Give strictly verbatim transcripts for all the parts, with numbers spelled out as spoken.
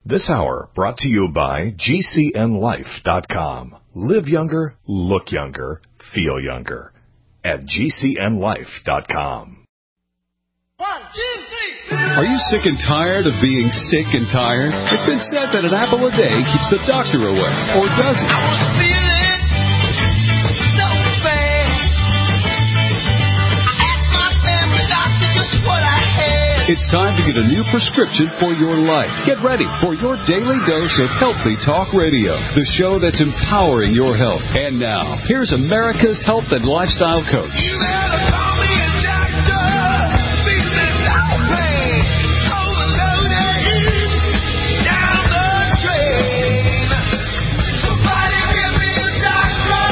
This hour brought to you by G C N life dot com. Live younger, look younger, feel younger at G C N life dot com. One, two, three. Are you sick and tired of being sick and tired? It's been said that an apple a day keeps the doctor away, or does it? I was feeling so bad. I asked my family doctor just what I had. It's time to get a new prescription for your life. Get ready for your daily dose of Healthy Talk Radio, the show that's empowering your health. And now, here's America's health and lifestyle coach. You better call me a doctor. Feeling no pain. Overloaded. Down the drain. Somebody give me a doctor.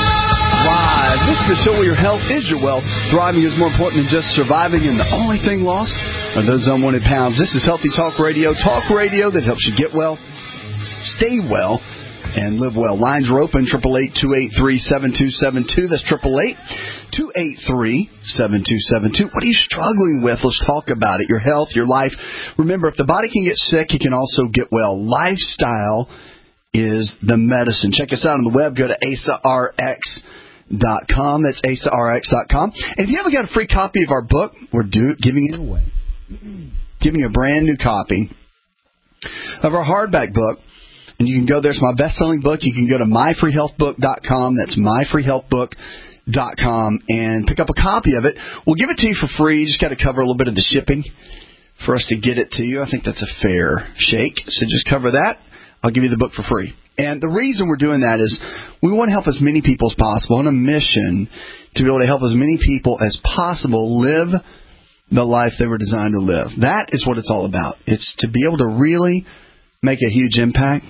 Live. This is the show where your health is your wealth. Thriving is more important than just surviving, and the only thing lost are those unwanted pounds. This is Healthy Talk Radio. Talk radio that helps you get well, stay well, and live well. Lines are open, eight eight eight, two eight three, seven two seven two. That's eight eight eight, two eight three, seven two seven two. What are you struggling with? Let's talk about it. Your health, your life. Remember, if the body can get sick, it can also get well. Lifestyle is the medicine. Check us out on the web. Go to A S A R X dot com. That's A S A R X dot com. And if you haven't got a free copy of our book, we're do, giving it away. Giving a brand new copy of our hardback book. And you can go there. It's my best-selling book. You can go to my free health book dot com. That's my free health book dot com and pick up a copy of it. We'll give it to you for free. You just got to cover a little bit of the shipping for us to get it to you. I think that's a fair shake. So just cover that. I'll give you the book for free. And the reason we're doing that is we want to help as many people as possible on a mission to be able to help as many people as possible live the life they were designed to live. That is what it's all about. It's to be able to really make a huge impact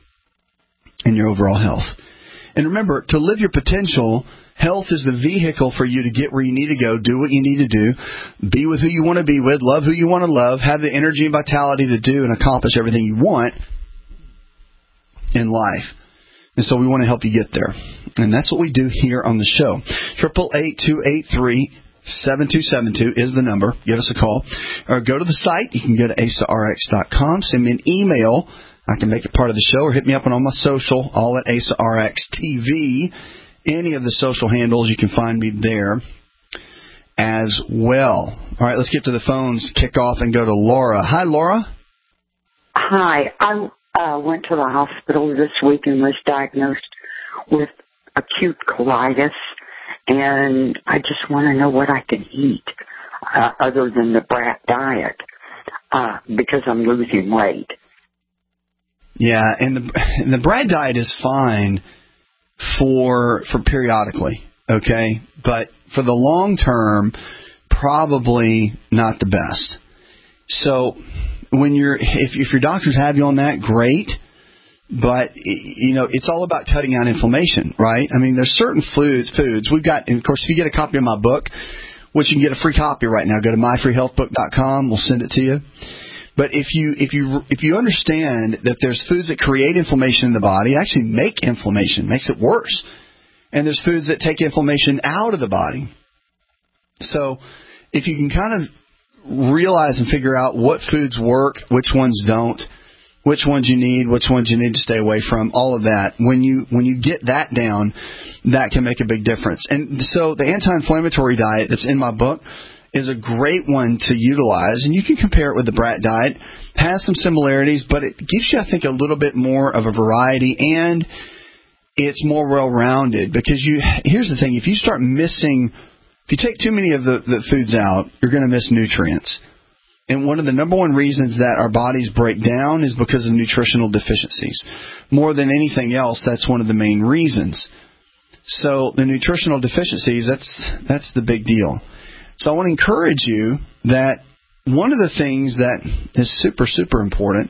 in your overall health. And remember, to live your potential, health is the vehicle for you to get where you need to go, do what you need to do, be with who you want to be with, love who you want to love, have the energy and vitality to do and accomplish everything you want in life. And so we want to help you get there. And that's what we do here on the show. eight eight eight, two eight three, seven two seven two is the number. Give us a call. Or go to the site. You can go to A S A R X dot com. Send me an email. I can make it part of the show. Or hit me up on all my social, all at A S A R X T V. Any of the social handles, you can find me there as well. All right, let's get to the phones, kick off, and go to Laura. Hi, Laura. Hi. I uh, went to the hospital this week and was diagnosed with acute colitis. And I just want to know what I can eat uh, other than the brat diet uh, because I'm losing weight. Yeah, and the and the brat diet is fine for for periodically, okay? But for the long term, probably not the best. So when you're if if your doctors have you on that, great. But, you know, it's all about cutting out inflammation, right? I mean, there's certain foods, foods. We've got, and of course, if you get a copy of my book, which you can get a free copy right now, go to my free health book dot com. We'll send it to you. But if you if you if you understand that there's foods that create inflammation in the body, actually make inflammation, makes it worse. And there's foods that take inflammation out of the body. So if you can kind of realize and figure out what foods work, which ones don't, which ones you need, which ones you need to stay away from, all of that. When you when you get that down, that can make a big difference. And so the anti-inflammatory diet that's in my book is a great one to utilize. And you can compare it with the brat diet. It has some similarities, but it gives you, I think, a little bit more of a variety, and it's more well-rounded. Because you here's the thing. If you start missing, if you take too many of the, the foods out, you're going to miss nutrients. And one of the number one reasons that our bodies break down is because of nutritional deficiencies. More than anything else, that's one of the main reasons. So the nutritional deficiencies, that's that's the big deal. So I want to encourage you that one of the things that is super, super important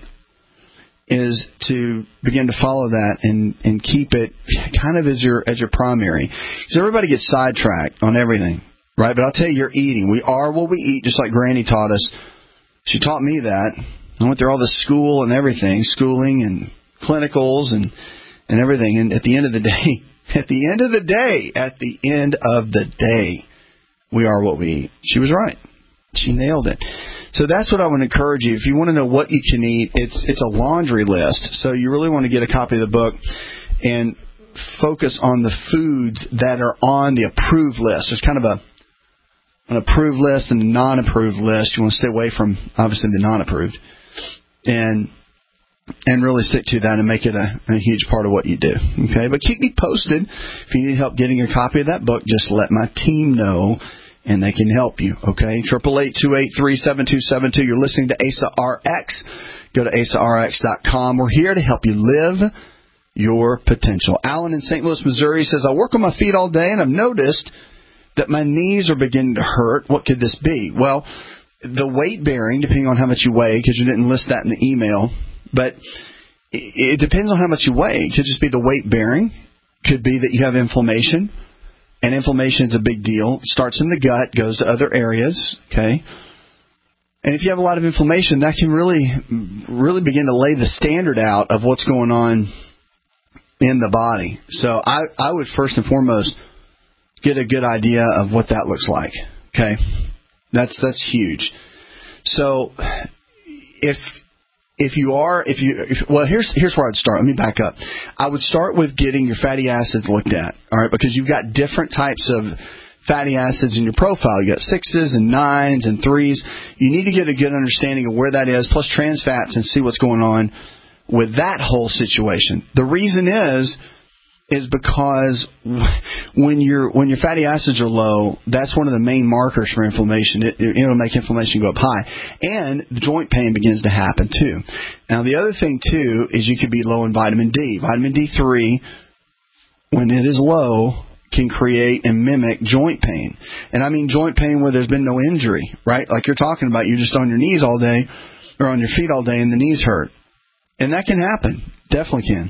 is to begin to follow that and, and keep it kind of as your as your primary. Because everybody gets sidetracked on everything, right? But I'll tell you, you're eating. We are what we eat, just like Granny taught us. She taught me that. I went through all the school and everything, schooling and clinicals and, and everything. And at the end of the day, at the end of the day, at the end of the day, we are what we eat. She was right. She nailed it. So that's what I would encourage you. If you want to know what you can eat, it's it's a laundry list. So you really want to get a copy of the book and focus on the foods that are on the approved list. There's kind of a an approved list and a non-approved list. You want to stay away from, obviously, the non-approved. And and really stick to that and make it a, a huge part of what you do. Okay, but keep me posted. If you need help getting a copy of that book, just let my team know, and they can help you. Okay, triple eight two eight three seven two seven two. You're listening to Asa R X. Go to asa r x dot com. We're here to help you live your potential. Alan in Saint Louis, Missouri says, I work on my feet all day, and I've noticed that my knees are beginning to hurt. What could this be? Well, the weight bearing, depending on how much you weigh, because you didn't list that in the email. But it depends on how much you weigh. It could just be the weight bearing. Could be that you have inflammation, and inflammation is a big deal. It starts in the gut, goes to other areas, okay? And if you have a lot of inflammation, that can really, really begin to lay the standard out of what's going on in the body. So I, I would first and foremost get a good idea of what that looks like, okay? That's that's huge. So if... If you are, if you, if, well, here's here's where I'd start. Let me back up. I would start with getting your fatty acids looked at, all right, because you've got different types of fatty acids in your profile. You got sixes and nines and threes. You need to get a good understanding of where that is, plus trans fats, and see what's going on with that whole situation. The reason is, is because when your when your fatty acids are low, that's one of the main markers for inflammation. It, it, it'll make inflammation go up high, and the joint pain begins to happen too. Now, the other thing too is you could be low in vitamin D. Vitamin D three, when it is low, can create and mimic joint pain, and I mean joint pain where there's been no injury, right? Like you're talking about, you're just on your knees all day or on your feet all day, and the knees hurt, and that can happen. Definitely can.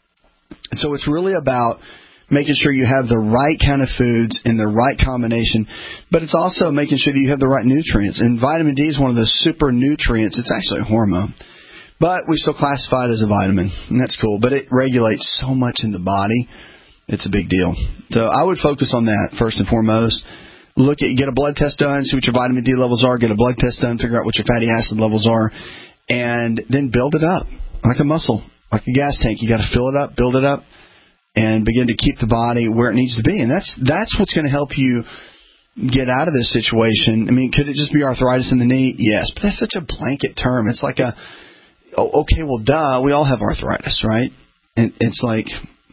So it's really about making sure you have the right kind of foods in the right combination, but it's also making sure that you have the right nutrients. And vitamin D is one of those super nutrients. It's actually a hormone, but we still classify it as a vitamin, and that's cool. But it regulates so much in the body. It's a big deal. So I would focus on that first and foremost. Look at, get a blood test done, see what your vitamin D levels are, get a blood test done, figure out what your fatty acid levels are, and then build it up like a muscle. Like a gas tank, you got to fill it up, build it up, and begin to keep the body where it needs to be. And that's that's what's going to help you get out of this situation. I mean, could it just be arthritis in the knee? Yes, but that's such a blanket term. It's like a, oh, okay, well, duh, we all have arthritis, right? And it's like,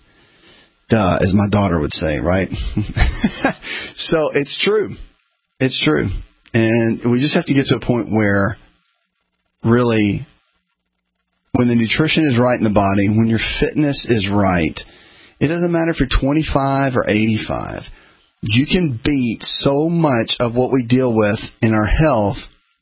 duh, as my daughter would say, right? So it's true. It's true. And we just have to get to a point where really, when the nutrition is right in the body, when your fitness is right, it doesn't matter if you're twenty-five or eighty-five. You can beat so much of what we deal with in our health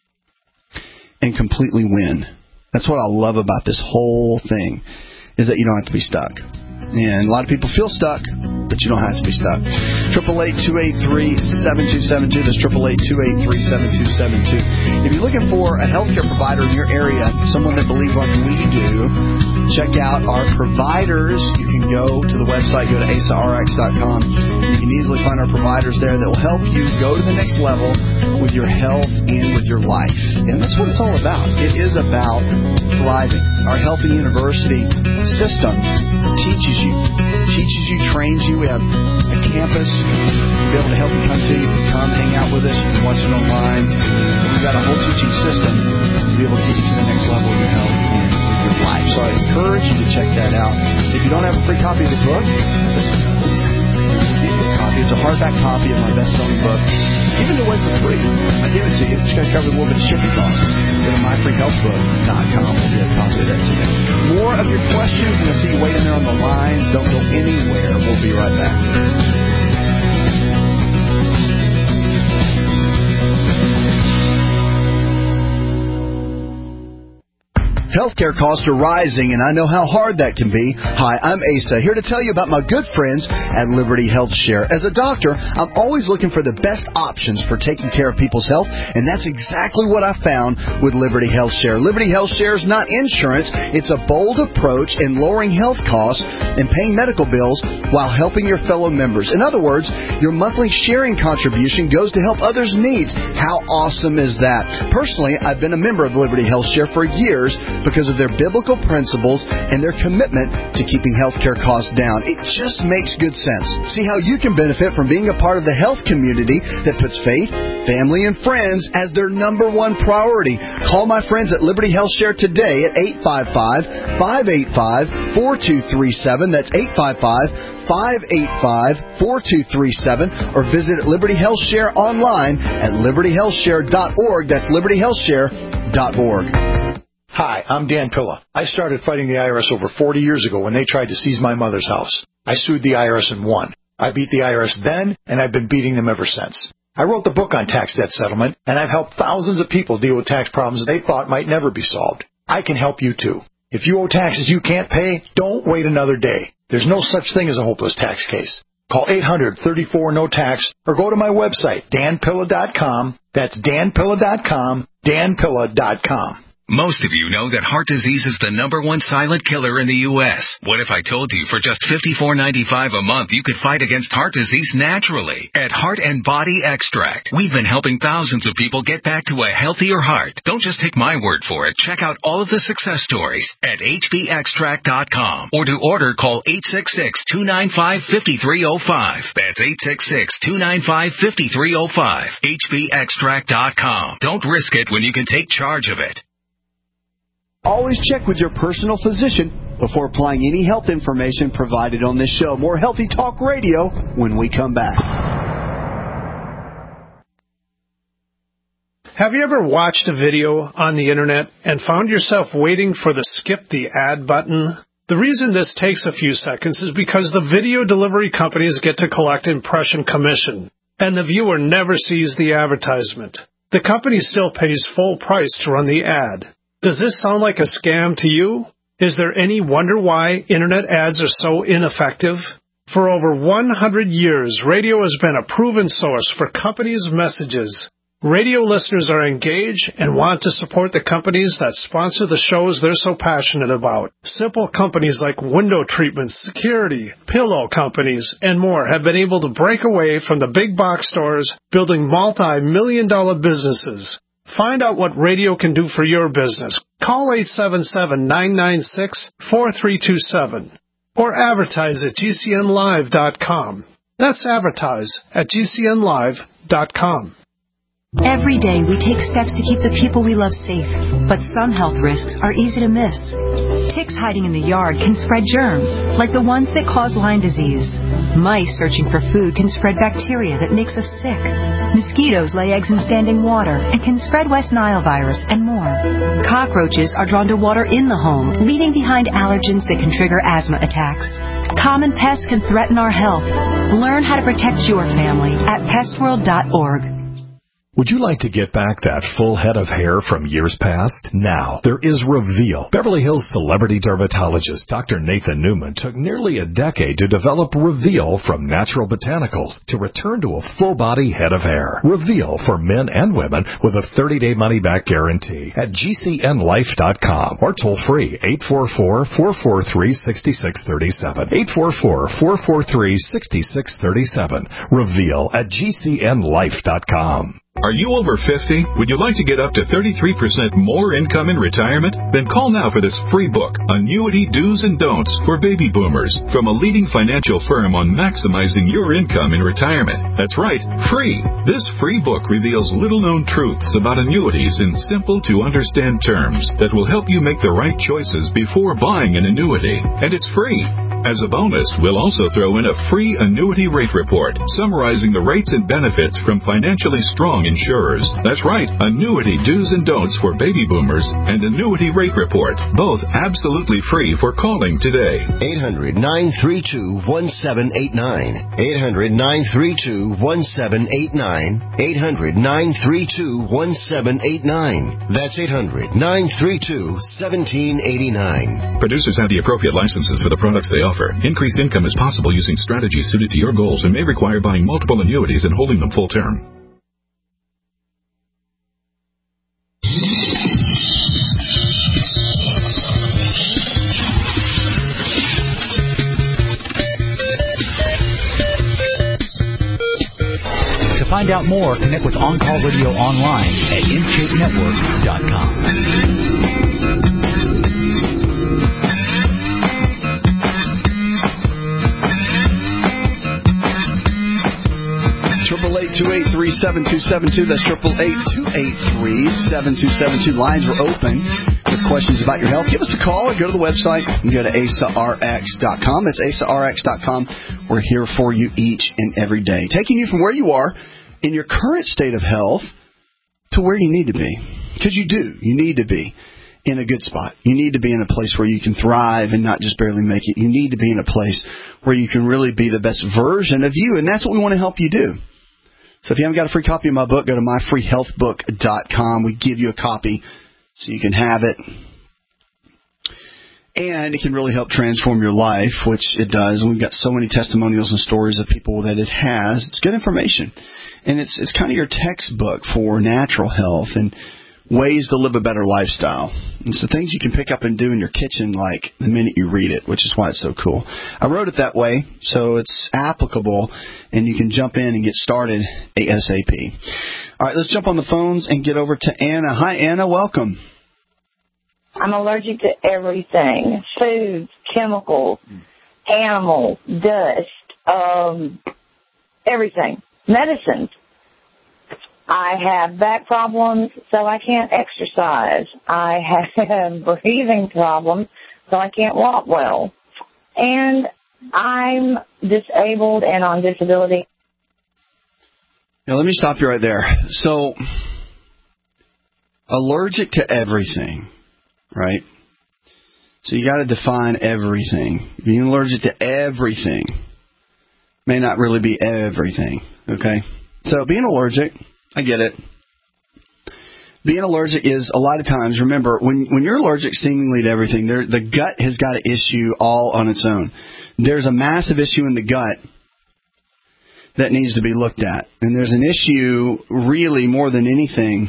and completely win. That's what I love about this whole thing, is that you don't have to be stuck. And a lot of people feel stuck, but you don't have to be stuck. triple eight two eight three seven two seven two. That's triple eight two eight three seven two seven two. If you're looking for a healthcare provider in your area, someone that believes like we do, check out our providers. You can go to the website, go to asa r x dot com. You can easily find our providers there that will help you go to the next level with your health and with your life. And that's what it's all about. It is about thriving. Our Healthy University system teaches you, teaches you, trains you. We have a campus to be able to help you come to. You can come hang out with us. You can watch it online. We've got a whole teaching system to be able to get you to the next level of your health and your life. So I encourage you to check that out. If you don't have a free copy of the book, listen, give you a copy. It's a hardback copy of my best-selling book. Giving it away for free. I give it to you. Just got to cover a little bit of shipping costs. Go to my free health book dot com. We'll get a copy of that to you. More of your questions, and I see you waiting there on the lines. Don't go anywhere. We'll be right back. Healthcare costs are rising, and I know how hard that can be. Hi, I'm Asa, here to tell you about my good friends at Liberty Health Share. As a doctor, I'm always looking for the best options for taking care of people's health, and that's exactly what I found with Liberty Health Share. Liberty Health Share is not insurance. It's a bold approach in lowering health costs and paying medical bills while helping your fellow members. In other words, your monthly sharing contribution goes to help others' needs. How awesome is that? Personally, I've been a member of Liberty Health Share for years because of their biblical principles and their commitment to keeping healthcare costs down. It just makes good sense. See how you can benefit from being a part of the health community that puts faith, family, and friends as their number one priority. Call my friends at Liberty Health Share today at eight five five, five eight five, four two three seven. That's eight five five, five eight five, four two three seven, or visit Liberty Health Share online at liberty health share dot org. That's liberty health share dot org. Hi, I'm Dan Pilla. I started fighting the I R S over forty years ago when they tried to seize my mother's house. I sued the I R S and won. I beat the I R S then, and I've been beating them ever since. I wrote the book on tax debt settlement, and I've helped thousands of people deal with tax problems they thought might never be solved. I can help you too. If you owe taxes you can't pay, don't wait another day. There's no such thing as a hopeless tax case. Call eight hundred, thirty-four, no tax or go to my website, dan pilla dot com. That's dan pilla dot com, dan pilla dot com. Most of you know that heart disease is the number one silent killer in the U S What if I told you for just fifty-four ninety-five a month you could fight against heart disease naturally? At Heart and Body Extract, we've been helping thousands of people get back to a healthier heart. Don't just take my word for it. Check out all of the success stories at h b extract dot com, or to order, call eight six six, two nine five, five three zero five. That's eight six six, two nine five, five three zero five. h b extract dot com. Don't risk it when you can take charge of it. Always check with your personal physician before applying any health information provided on this show. More Healthy Talk Radio when we come back. Have you ever watched a video on the internet and found yourself waiting for the skip the ad button? The reason this takes a few seconds is because the video delivery companies get to collect impression commission, and the viewer never sees the advertisement. The company still pays full price to run the ad. Does this sound like a scam to you? Is there any wonder why internet ads are so ineffective? For over one hundred years, radio has been a proven source for companies' messages. Radio listeners are engaged and want to support the companies that sponsor the shows they're so passionate about. Simple companies like window treatments, security, pillow companies, and more have been able to break away from the big box stores, building multi-million dollar businesses. Find out what radio can do for your business. Call eight seven seven, nine nine six, four three two seven or advertise at g c n live dot com. That's advertise at g c n live dot com. Every day we take steps to keep the people we love safe, but some health risks are easy to miss. Ticks hiding in the yard can spread germs, like the ones that cause Lyme disease. Mice searching for food can spread bacteria that makes us sick. Mosquitoes lay eggs in standing water and can spread West Nile virus and more. Cockroaches are drawn to water in the home, leaving behind allergens that can trigger asthma attacks. Common pests can threaten our health. Learn how to protect your family at pest world dot org. Would you like to get back that full head of hair from years past? Now, there is Reveal. Beverly Hills celebrity dermatologist Doctor Nathan Newman took nearly a decade to develop Reveal from natural botanicals to return to a full-body head of hair. Reveal for men and women with a thirty-day money-back guarantee at g c n life dot com or toll-free eight four four, four four three, six six three seven. eight four four, four four three, six six three seven. Reveal at g c n life dot com. Are you over fifty? Would you like to get up to thirty-three percent more income in retirement? Then call now for this free book, Annuity Do's and Don'ts for Baby Boomers, from a leading financial firm on maximizing your income in retirement. That's right, free. This free book reveals little-known truths about annuities in simple-to-understand terms that will help you make the right choices before buying an annuity. And it's free. As a bonus, we'll also throw in a free annuity rate report summarizing the rates and benefits from financially strong among insurers. That's right, annuity do's and don'ts for baby boomers and annuity rate report, both absolutely free for calling today. eight hundred, nine three two, one seven eight nine. eight hundred, nine three two, one seven eight nine. eight hundred, nine three two, one seven eight nine. That's eight hundred, nine three two, one seven eight nine. Producers have the appropriate licenses for the products they offer. Increased income is possible using strategies suited to your goals and may require buying multiple annuities and holding them full term. To find out more, connect with On Call Radio online at in shape network dot com. Triple eight two eight three seven two seven two. That's triple eight two eight three seven two seven two. Lines are open with questions about your health. Give us a call or go to the website and go to A S A R X dot com. That's A S A R X dot com. We're here for you each and every day, taking you from where you are in your current state of health to where you need to be. Because you do. You need to be in a good spot. You need to be in a place where you can thrive and not just barely make it. You need to be in a place where you can really be the best version of you, and that's what we want to help you do. So if you haven't got a free copy of my book, go to my free health book dot com. We give you a copy so you can have it. And it can really help transform your life, which it does. And we've got so many testimonials and stories of people that it has. It's good information. And it's it's kind of your textbook for natural health and ways to live a better lifestyle. And so things you can pick up and do in your kitchen like the minute you read it, which is why it's so cool. I wrote it that way so it's applicable and you can jump in and get started ASAP. All right, let's jump on the phones and get over to Anna. Hi, Anna. Welcome. I'm allergic to everything. Foods, chemicals, animals, dust, um, everything. Medicines. I have back problems, so I can't exercise. I have breathing problems, so I can't walk well. And I'm disabled and on disability. Now, let me stop you right there. So, allergic to everything, right? So you got to define everything. Being allergic to everything may not really be everything, okay? So, being allergic... I get it. Being allergic is a lot of times, remember, when when you're allergic seemingly to everything, there, the gut has got an issue all on its own. There's a massive issue in the gut that needs to be looked at. And there's an issue really more than anything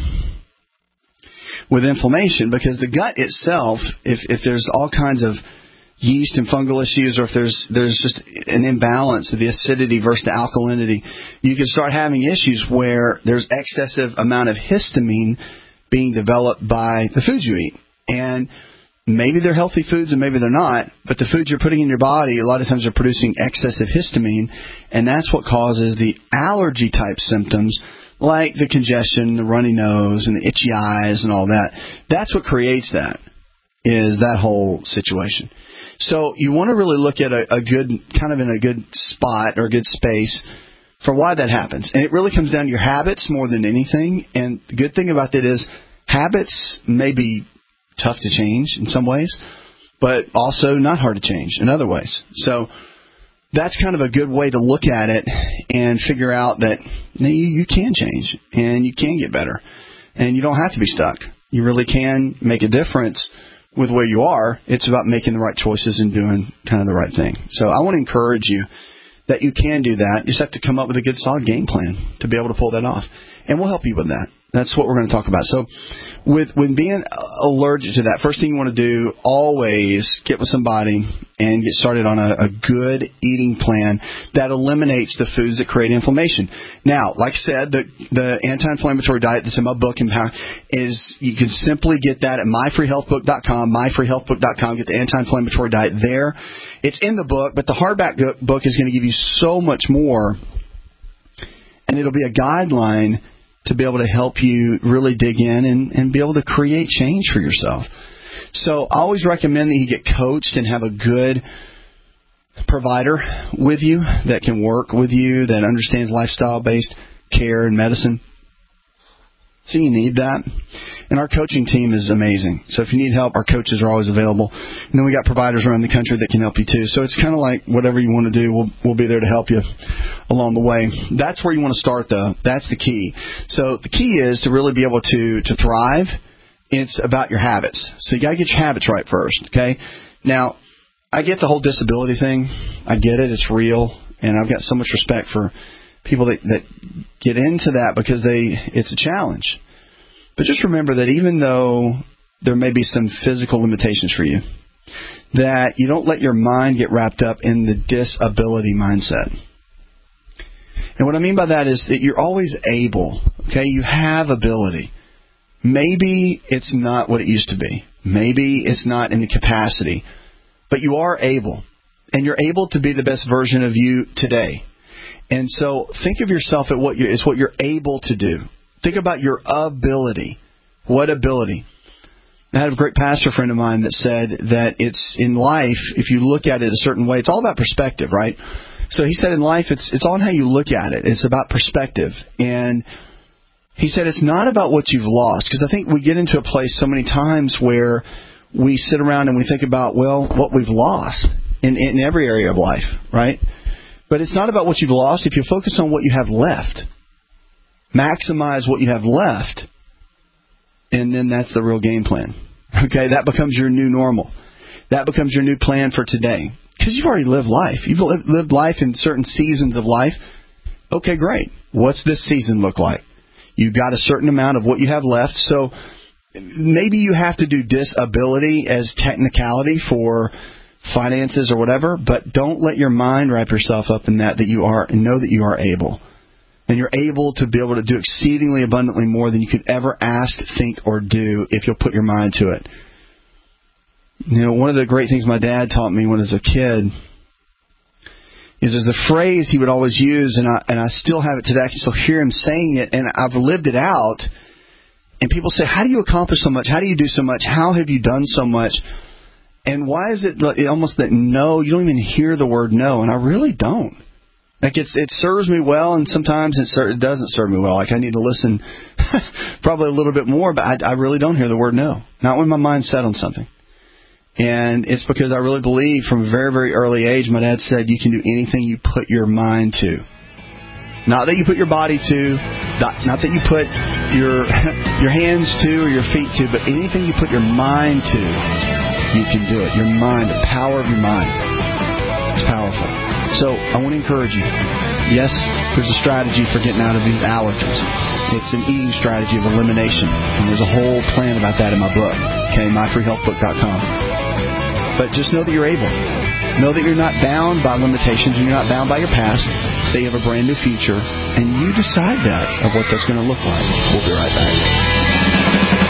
with inflammation because the gut itself, if, if there's all kinds of yeast and fungal issues, or if there's there's just an imbalance of the acidity versus the alkalinity, you can start having issues where there's excessive amount of histamine being developed by the foods you eat. And maybe they're healthy foods and maybe they're not, but the foods you're putting in your body, a lot of times are producing excessive histamine, and that's what causes the allergy-type symptoms like the congestion, the runny nose, and the itchy eyes and all that. That's what creates that, is that whole situation. So you want to really look at a, a good, kind of in a good spot or a good space for why that happens. And it really comes down to your habits more than anything. And the good thing about that is habits may be tough to change in some ways, but also not hard to change in other ways. So that's kind of a good way to look at it and figure out that you, you can change and you can get better. And you don't have to be stuck. You really can make a difference with where you are. It's about making the right choices and doing kind of the right thing. So I want to encourage you that you can do that. You just have to come up with a good, solid game plan to be able to pull that off. And we'll help you with that. That's what we're going to talk about. So with when being allergic to that, first thing you want to do, always get with somebody and get started on a, a good eating plan that eliminates the foods that create inflammation. Now, like I said, the, the anti-inflammatory diet that's in my book is you can simply get that at my free health book dot com, my free health book dot com. Get the anti-inflammatory diet there. It's in the book, but the hardback book is going to give you so much more, and it'll be a guideline to be able to help you really dig in and, and be able to create change for yourself. So I always recommend that you get coached and have a good provider with you that can work with you, that understands lifestyle-based care and medicine. So you need that. And our coaching team is amazing. So if you need help, our coaches are always available. And then we got providers around the country that can help you too. So it's kind of like whatever you want to do, we'll, we'll be there to help you along the way. That's where you want to start, though. That's the key. So the key is to really be able to, to thrive. It's about your habits. So you got to get your habits right first, okay? Now, I get the whole disability thing. I get it. It's real. And I've got so much respect for people that, that get into that because they it's a challenge. But just remember that even though there may be some physical limitations for you, that you don't let your mind get wrapped up in the disability mindset. And what I mean by that is that you're always able, okay? You have ability. Maybe it's not what it used to be. Maybe it's not in the capacity. But you are able. And you're able to be the best version of you today. And so think of yourself at what you it's what you're able to do. Think about your ability. What ability? I had a great pastor friend of mine that said that it's in life, if you look at it a certain way, it's all about perspective, right? So he said in life, it's it's all on how you look at it. It's about perspective. And he said it's not about what you've lost. Because I think we get into a place so many times where we sit around and we think about, well, what we've lost in, in every area of life, right? But it's not about what you've lost. If you focus on what you have left, maximize what you have left, and then that's the real game plan. Okay, that becomes your new normal. That becomes your new plan for today. Because you've already lived life. You've lived life in certain seasons of life. Okay, great. What's this season look like? You've got a certain amount of what you have left. So maybe you have to do disability as technicality for finances or whatever, but don't let your mind wrap yourself up in that, that you are, and know that you are able. And you're able to be able to do exceedingly abundantly more than you could ever ask, think, or do if you'll put your mind to it. You know, one of the great things my dad taught me when I was a kid is there's a phrase he would always use, and I and I still have it today. I can still hear him saying it, and I've lived it out. And people say, how do you accomplish so much? How do you do so much? How have you done so much? And why is it almost that no, you don't even hear the word no? And I really don't. Like it's it serves me well, and sometimes it, it doesn't serve me well. Like I need to listen probably a little bit more, but I, I really don't hear the word no. Not when my mind's set on something. And it's because I really believe from a very, very early age, my dad said, you can do anything you put your mind to. Not that you put your body to, not, not that you put your your hands to or your feet to, but anything you put your mind to, you can do it. Your mind, the power of your mind. It's powerful. So I want to encourage you. Yes, there's a strategy for getting out of these allergies. It's an eating strategy of elimination. And there's a whole plan about that in my book. Okay, my free health book dot com. But just know that you're able. Know that you're not bound by limitations and you're not bound by your past. That you have a brand new future. And you decide that of what that's going to look like. We'll be right back.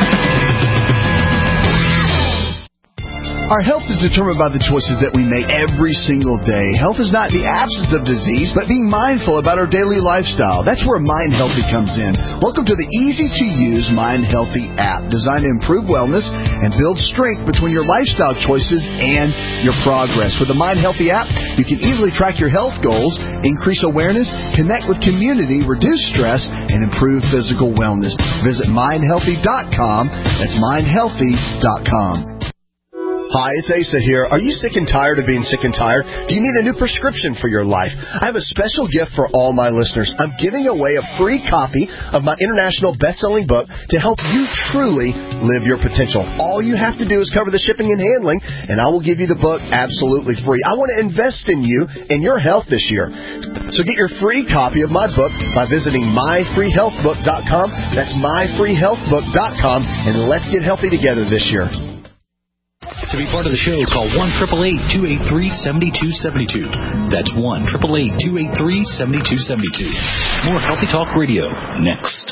Our health is determined by the choices that we make every single day. Health is not the absence of disease, but being mindful about our daily lifestyle. That's where Mind Healthy comes in. Welcome to the easy-to-use Mind Healthy app, designed to improve wellness and build strength between your lifestyle choices and your progress. With the Mind Healthy app, you can easily track your health goals, increase awareness, connect with community, reduce stress, and improve physical wellness. Visit mind healthy dot com. That's mind healthy dot com. Hi, it's Asa here. Are you sick and tired of being sick and tired? Do you need a new prescription for your life? I have a special gift for all my listeners. I'm giving away a free copy of my international best-selling book to help you truly live your potential. All you have to do is cover the shipping and handling, and I will give you the book absolutely free. I want to invest in you and your health this year. So get your free copy of my book by visiting my free health book dot com. That's my free health book dot com, and let's get healthy together this year. To be part of the show, call one eight eight eight, two eight three, seven two seven two. That's one eight eight eight, two eight three, seven two seven two. More Healthy Talk Radio next.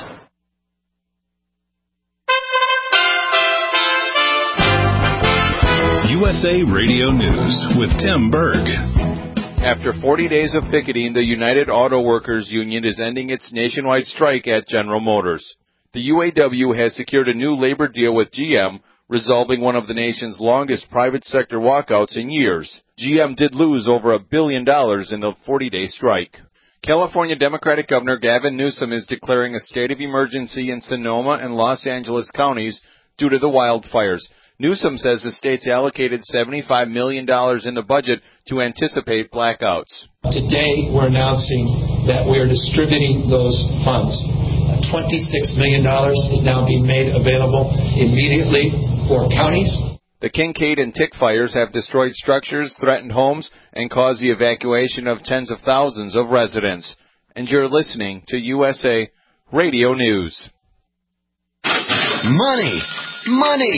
U S A Radio News with Tim Berg. After forty days of picketing, the United Auto Workers Union is ending its nationwide strike at General Motors. The U A W has secured a new labor deal with G M, resolving one of the nation's longest private sector walkouts in years. G M did lose over a billion dollars in the forty-day strike. California Democratic Governor Gavin Newsom is declaring a state of emergency in Sonoma and Los Angeles counties due to the wildfires. Newsom says the state's allocated seventy-five million dollars in the budget to anticipate blackouts. Today, we're announcing that we are distributing those funds. twenty-six million dollars is now being made available immediately for counties. The Kincade and Tick fires have destroyed structures, threatened homes, and caused the evacuation of tens of thousands of residents. And you're listening to U S A Radio News. Money! Money!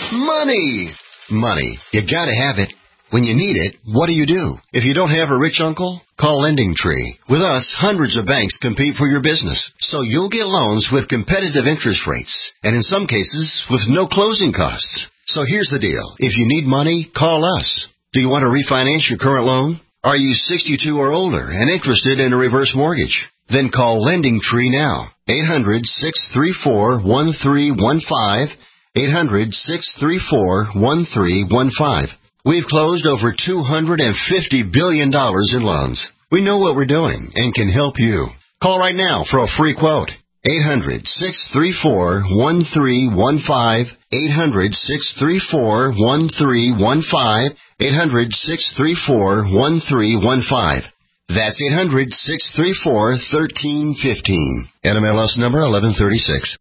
Money! Money. You gotta have it. When you need it, what do you do? If you don't have a rich uncle, call Lending Tree. With us, hundreds of banks compete for your business, so you'll get loans with competitive interest rates, and in some cases, with no closing costs. So here's the deal. If you need money, call us. Do you want to refinance your current loan? Are you sixty-two or older and interested in a reverse mortgage? Then call Lending Tree now. eight hundred, six three four, one three one five. eight hundred, six three four, one three one five. We've closed over two hundred fifty billion dollars in loans. We know what we're doing and can help you. Call right now for a free quote. eight hundred, six three four, one three one five. eight hundred, six three four, one three one five. eight hundred, six three four, one three one five. That's eight hundred, six three four, one three one five. N M L S number eleven thirty-six.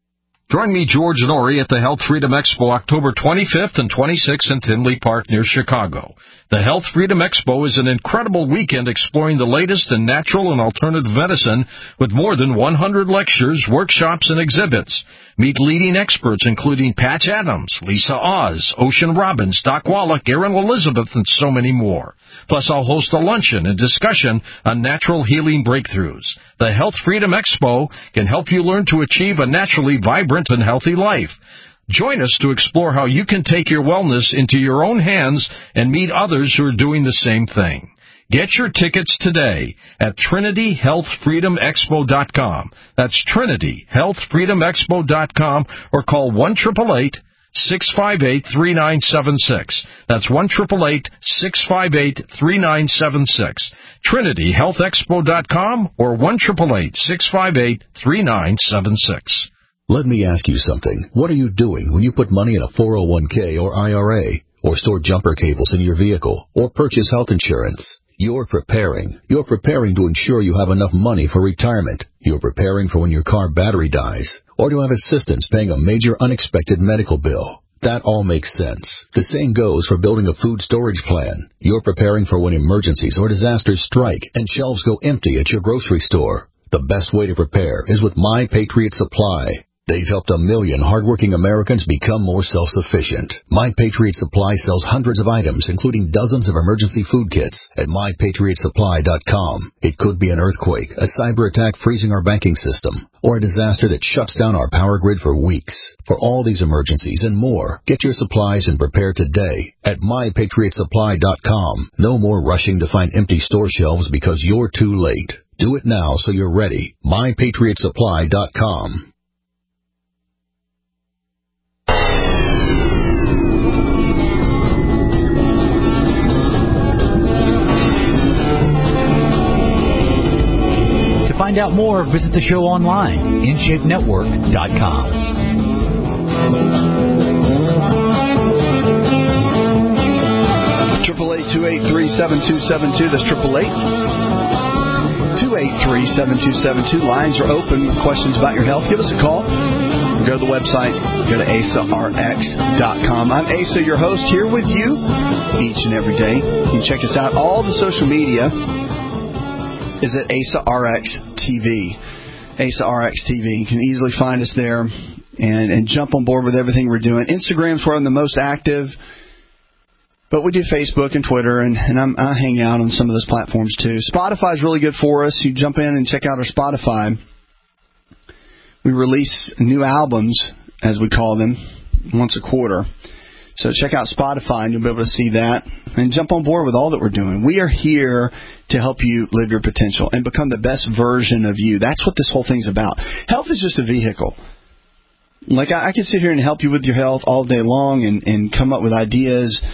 Join me, George Norrie, at the Health Freedom Expo October twenty-fifth and twenty-sixth in Tinley Park near Chicago. The Health Freedom Expo is an incredible weekend exploring the latest in natural and alternative medicine with more than one hundred lectures, workshops, and exhibits. Meet leading experts including Patch Adams, Lisa Oz, Ocean Robbins, Doc Wallach, Erin Elizabeth, and so many more. Plus, I'll host a luncheon and discussion on natural healing breakthroughs. The Health Freedom Expo can help you learn to achieve a naturally vibrant and healthy life. Join us to explore how you can take your wellness into your own hands and meet others who are doing the same thing. Get your tickets today at Trinity Health Freedom Expo dot com. That's Trinity Health Freedom Expo dot com, or call one eight eight eight, six five eight, three nine seven six. That's one eight eight eight, six five eight, three nine seven six. Trinity Health Expo dot com or one eight eight eight, six five eight, three nine seven six. Let me ask you something. What are you doing when you put money in a four oh one k or I R A, or store jumper cables in your vehicle, or purchase health insurance? You're preparing. You're preparing to ensure you have enough money for retirement. You're preparing for when your car battery dies, or to have assistance paying a major unexpected medical bill. That all makes sense. The same goes for building a food storage plan. You're preparing for when emergencies or disasters strike and shelves go empty at your grocery store. The best way to prepare is with My Patriot Supply. They've helped a million hardworking Americans become more self-sufficient. My Patriot Supply sells hundreds of items, including dozens of emergency food kits, at my patriot supply dot com. It could be an earthquake, a cyber attack freezing our banking system, or a disaster that shuts down our power grid for weeks. For all these emergencies and more, get your supplies and prepare today at my patriot supply dot com. No more rushing to find empty store shelves because you're too late. Do it now so you're ready. my patriot supply dot com. To find out more, visit the show online, in shape network dot com. Triple eight two eight three seven two seven two. That's triple eight two eight three seven two seven two. Lines are open with questions about your health. Give us a call. Go to the website. Go to A S A R X dot com. I'm Asa, your host, here with you each and every day. You can check us out. All the social media is at A S A R X T V. A S A R X T V. You can easily find us there and, and jump on board with everything we're doing. Instagram's where I'm the most active. But we do Facebook and Twitter, and, and I'm, I hang out on some of those platforms too. Spotify's really good for us. You jump in and check out our Spotify. We release new albums, as we call them, once a quarter. So check out Spotify, and you'll be able to see that. And jump on board with all that we're doing. We are here to help you live your potential and become the best version of you. That's what this whole thing's about. Health is just a vehicle. Like, I, I can sit here and help you with your health all day long and, and come up with ideas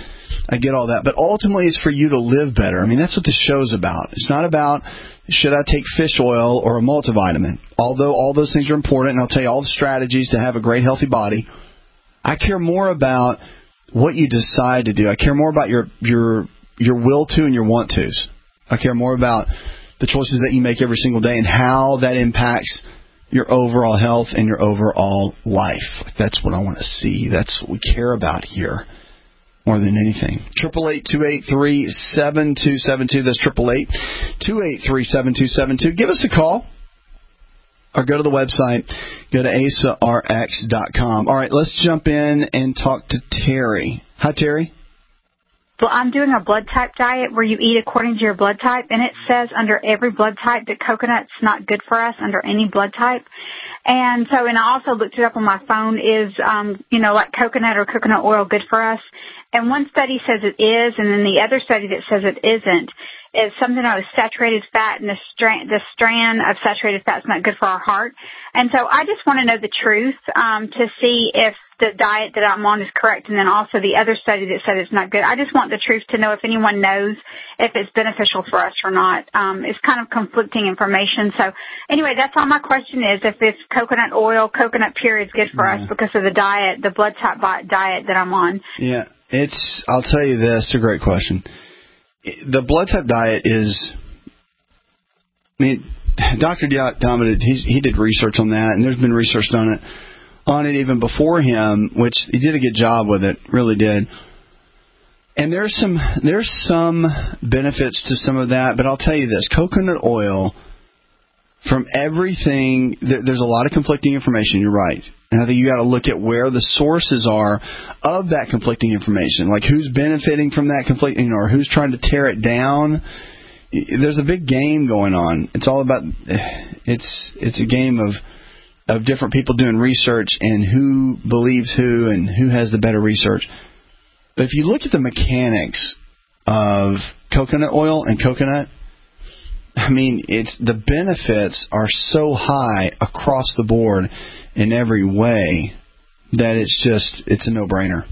I get all that. But ultimately, it's for you to live better. I mean, that's what this show's about. It's not about, should I take fish oil or a multivitamin? Although all those things are important, and I'll tell you all the strategies to have a great, healthy body. I care more about what you decide to do. I care more about your your your will to and your want tos. I care more about the choices that you make every single day and how that impacts your overall health and your overall life. That's what I want to see. That's what we care about here more than anything. Triple eight two eight three seven two seven two. That's triple eight two eight three seven two seven two. Give us a call or go to the website. Go to asa r x dot com. All right, let's jump in and talk to Terry. Hi, Terry. Well, I'm doing a blood type diet where you eat according to your blood type, and it says under every blood type that coconut's not good for us under any blood type. And so, and I also looked it up on my phone, is, um, you know, like coconut or coconut oil good for us? And one study says it is, and then the other study that says it isn't is something about saturated fat, and the strand, the strand of saturated fat is not good for our heart. And so I just want to know the truth um, to see if the diet that I'm on is correct, and then also the other study that said it's not good. I just want the truth to know if anyone knows if it's beneficial for us or not. Um, it's kind of conflicting information. So anyway, that's all my question is, if it's coconut oil, coconut pure is good for yeah. us because of the diet, the blood type diet that I'm on. Yeah, it's, I'll tell you this, it's a great question. The blood type diet is, I mean, Doctor Diamond, he, he did research on that, and there's been research done it, on it even before him, which he did a good job with it, really did. And there's some there's some benefits to some of that, but I'll tell you this, coconut oil, from everything, there's a lot of conflicting information, you're right. And I think you got to look at where the sources are of that conflicting information, like who's benefiting from that conflicting, or who's trying to tear it down. There's a big game going on. It's all about, it's it's a game of of different people doing research and who believes who and who has the better research. But if you look at the mechanics of coconut oil and coconut, I mean, it's the benefits are so high across the board in every way that it's just, it's a no-brainer.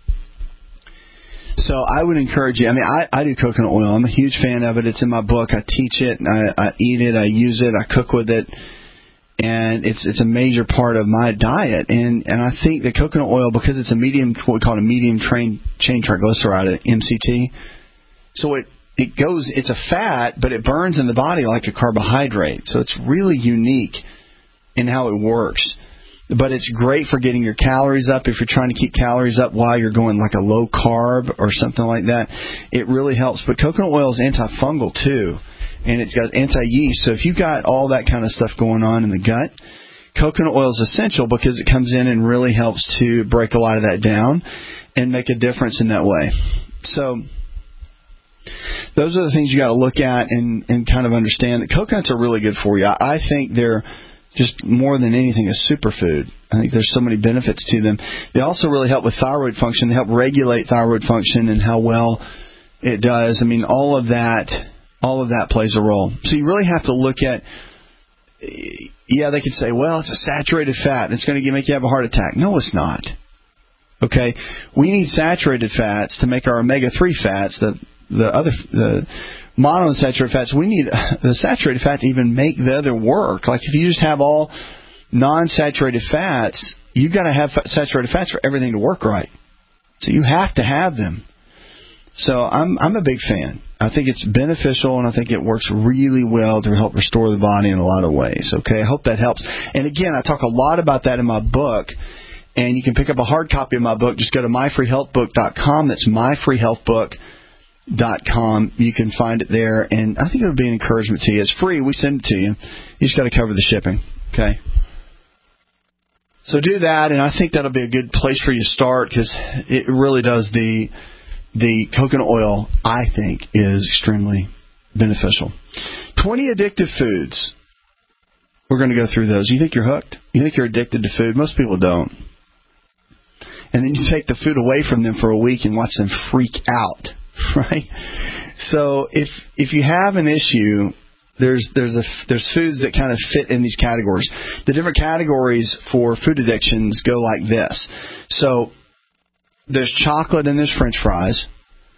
So I would encourage you, I mean, I, I do coconut oil. I'm a huge fan of it. It's in my book. I teach it. I, I eat it. I use it. I cook with it. And it's it's a major part of my diet. And, and I think that coconut oil, because it's a medium, what we call a medium train, chain triglyceride, M C T, so it, it goes, it's a fat, but it burns in the body like a carbohydrate. So it's really unique in how it works. But it's great for getting your calories up if you're trying to keep calories up while you're going like a low carb or something like that. It really helps. But coconut oil is antifungal too. And it's got anti-yeast. So if you've got all that kind of stuff going on in the gut, coconut oil is essential because it comes in and really helps to break a lot of that down and make a difference in that way. So those are the things you got to look at and, and kind of understand that coconuts are really good for you. I, I think they're just more than anything a superfood. I think there's so many benefits to them. They also really help with thyroid function. They help regulate thyroid function and how well it does. I mean, all of that... All of that plays a role. So you really have to look at, yeah, they could say, well, it's a saturated fat, and it's going to make you have a heart attack. No, it's not. Okay? We need saturated fats to make our omega three fats, the the other the monounsaturated fats. We need the saturated fat to even make the other work. Like if you just have all non-saturated fats, you've got to have saturated fats for everything to work right. So you have to have them. So I'm I'm a big fan. I think it's beneficial, and I think it works really well to help restore the body in a lot of ways. Okay, I hope that helps. And again, I talk a lot about that in my book, and you can pick up a hard copy of my book. Just go to my free health book dot com. That's my free health book dot com. You can find it there, and I think it'll be an encouragement to you. It's free. We send it to you. You just got to cover the shipping. Okay. So do that, and I think that'll be a good place for you to start because it really does the. The coconut oil, I think, is extremely beneficial. twenty addictive foods. We're going to go through those. You think you're hooked? You think you're addicted to food? Most people don't. And then you take the food away from them for a week and watch them freak out, right? So if if you have an issue, there's there's a there's foods that kind of fit in these categories. The different categories for food addictions go like this. So there's chocolate and there's French fries.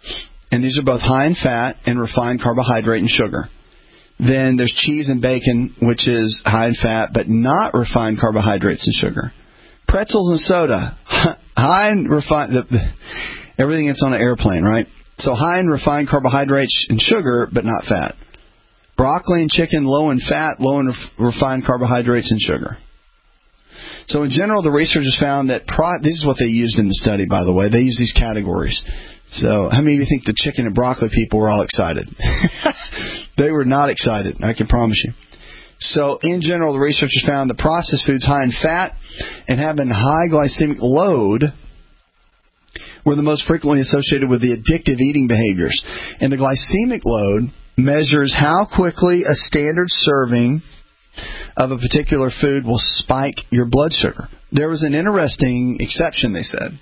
and these are both high in fat and refined carbohydrate and sugar. Then there's cheese and bacon, which is high in fat but not refined carbohydrates and sugar. Pretzels and soda, high in refined, everything that's on an airplane, right? So high in refined carbohydrates and sugar but not fat. Broccoli and chicken, low in fat, low in refined carbohydrates and sugar. So in general, the researchers found that, pro- this is what they used in the study, by the way. They used these categories. So how many of you think the chicken and broccoli people were all excited? They were not excited, I can promise you. So in general, the researchers found the processed foods high in fat and having high glycemic load were the most frequently associated with the addictive eating behaviors. And the glycemic load measures how quickly a standard serving of a particular food will spike your blood sugar. There was an interesting exception, they said.